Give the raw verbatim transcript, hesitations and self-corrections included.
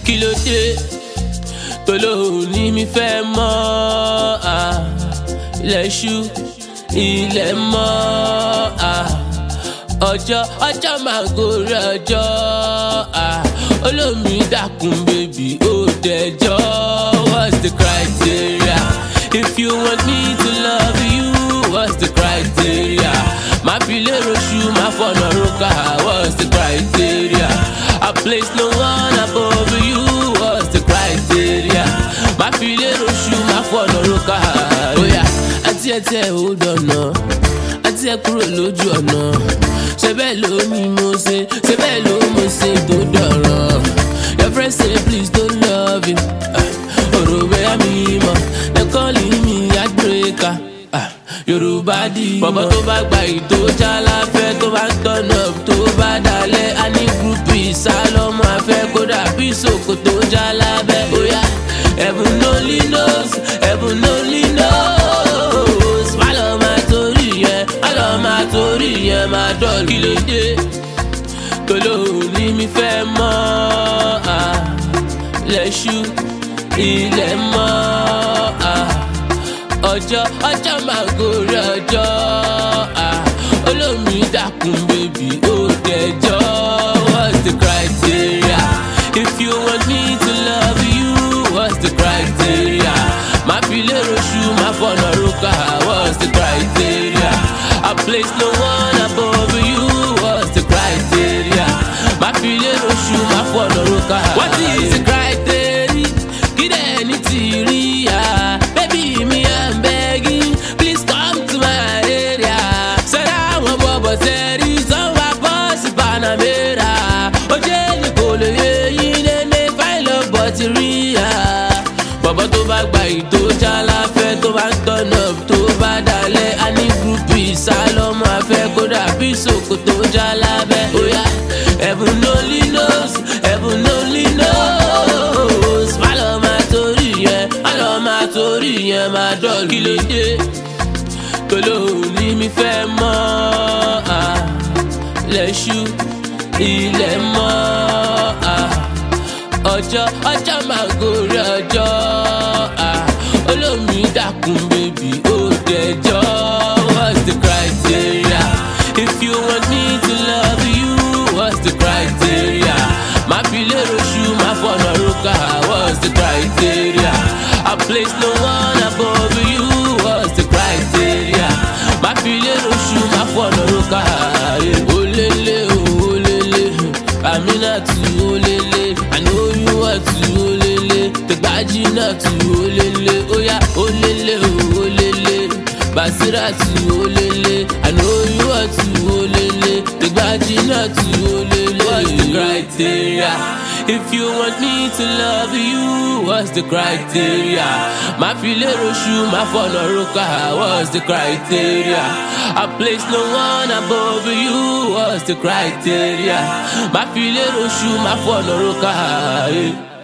Kí ló dé tó lóní mi fẹ́ mọ́ ah. Ilẹ̀ ṣú ilẹ̀ mọ́ ah. Ọjọ́ ọjọ́ máa gorí ọjọ́ ah. Olómi dákun bèbí ó dẹjọ́. What's the criteria? If you want me to love you, what's the criteria? My pilero shoe, my phone roka. What's the criteria? I place no one above you. What's the criteria? My pilero shoe, my phone roka. Oh yeah, àti ẹ tẹ hold on no. Àti ẹ kúrò lójú ọ̀nà. Ṣé bẹ́ẹ̀ ló ní mo ṣe? Ṣé bẹ́ẹ̀ ló mo ṣe tó dọ̀rọ̀? Your friends say please don't love you. Òròbẹ́ àmì mọ̀, they calling me heartbreaker. Yorùbá di bọ̀bọ̀ tó bá gba ìtò jálàfẹ́ tó bá ń turn up tó bá dalẹ̀ a ní gúrúpù ìsálọ́mọ afẹ́ kódà bí ìsòkò tó jálábẹ́. Bóyá heaven only knows, heaven only knows. Má lọ máa torí yẹn, má lọ máa torí yẹn máa dọ̀lù. Kí ló dé tó lóní mi fẹ́ mọ́ ah. Lẹ́ṣú ilẹ̀ mọ́ ah. Ọjọ́ ọjọ́ máa gorí ọjọ́ ah. Olómi dákun bèbí ó dẹjọ́. What's the criteria? If you want me to love you, what's the criteria? My pilero shoe, my phone roka. What's the criteria? I place no one above you. What's the criteria? My pilero shoe, my phone roka. What is the criteria? Kid any theoria? Baby, me I'm begging, please come to my area. Said I want Bobo Terry, some my boss Panamera. Oje ni kole ye ine ne find love batteria. Baba tó bá gba ìtò jálàfẹ́ tó bá ń turn up tó bá dalẹ̀ a ní gúrúpù ìsálọ́mọ afẹ́ kódà bí ìsòkò tó jálábẹ́. Oya heaven only knows, heaven only knows. Má lọ máa torí yẹn, má lọ máa torí yẹn máa dọ̀lù. Kí ló dé tó lóní mi fẹ́ mọ́ ah. Lẹ́ṣú ilẹ̀ mọ́ ah. Ọjọ́ ọjọ́ máa gorí ọjọ́ ah. Olómi dákun bèbí ó dẹjọ́. What's the criteria? If you want me to love you, what's the criteria? My pilero shoe, my phone roka. What's the criteria? I place no one above you. What's the criteria? My pilero shoe, my phone roka. Olele olele, Aminatu olele. I know you want to olele. The Bajinatu olele. Oh yeah, olele olele. Basiratu olele. I know you want to olele. The Bajinatu olele. What's the criteria? If you want me to love you, what's the criteria? My pilero shoe, my phone roka. What's the criteria? I place no one above you. What's the criteria? My pilero shoe, my phone roka.